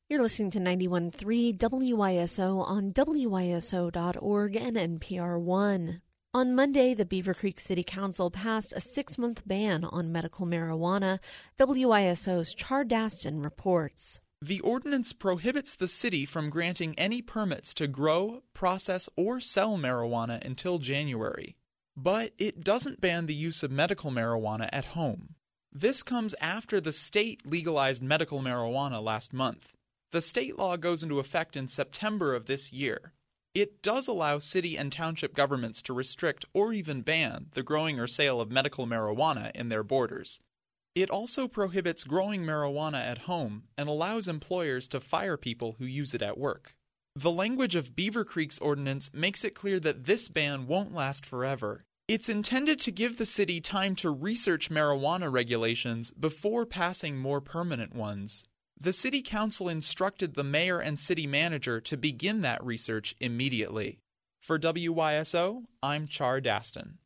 You're listening to 91.3 WYSO on WYSO.org and NPR One. On Monday, the Beaver Creek City Council passed a 6-month ban on medical marijuana. WYSO's Char Daston reports. The ordinance prohibits the city from granting any permits to grow, process, or sell marijuana until January. But it doesn't ban the use of medical marijuana at home. This comes after the state legalized medical marijuana last month. The state law goes into effect in September of this year. It does allow city and township governments to restrict or even ban the growing or sale of medical marijuana in their borders. It also prohibits growing marijuana at home and allows employers to fire people who use it at work. The language of Beaver Creek's ordinance makes it clear that this ban won't last forever. It's intended to give the city time to research marijuana regulations before passing more permanent ones. The city council instructed the mayor and city manager to begin that research immediately. For WYSO, I'm Char Daston.